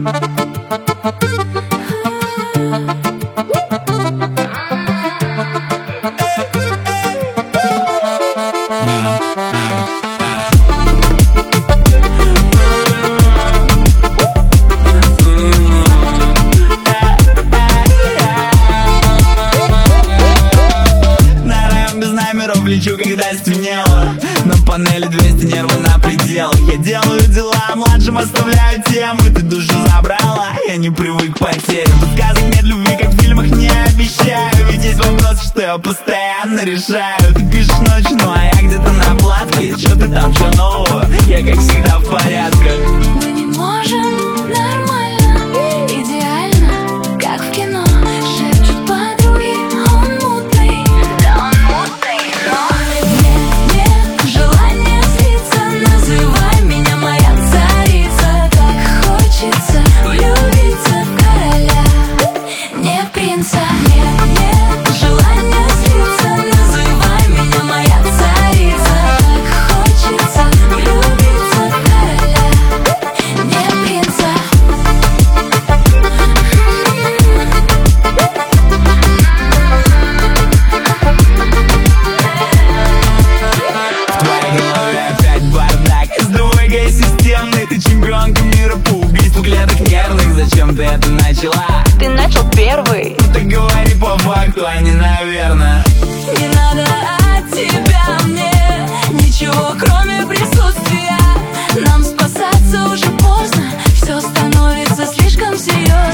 Лечу, когда стемнело. На панели 200, нервы на предел. Я делаю дела, младшим оставляю темы. Ты душу забрала, я не привык к потере. Тут сказок нет любви, как в фильмах, не обещаю. Ведь есть вопросы, что я постоянно решаю. Ты пишешь ночью, ну а я где-то на платке. Чё ты там, чё нового? Я как всегда в порядке. Мы не можем нормально, идеально, как в кино. Шепчут подруги, он мутный, да он мутный, но нет желания злиться. Называй меня моя царица. Так хочется влюбиться в короля, не в принца. Нет желания злиться. Называй меня моя царица. Так хочется влюбиться в короля, не в принца. В твоей голове опять бардак. С двойкой системной. Ты чемпионка мира по убийству клеток нервных. Зачем ты это начала? Ты начал первый. Ну так говори по факту, а не наверное. Не надо от тебя мне ничего, кроме присутствия. Нам спасаться уже поздно, все становится слишком серьезно.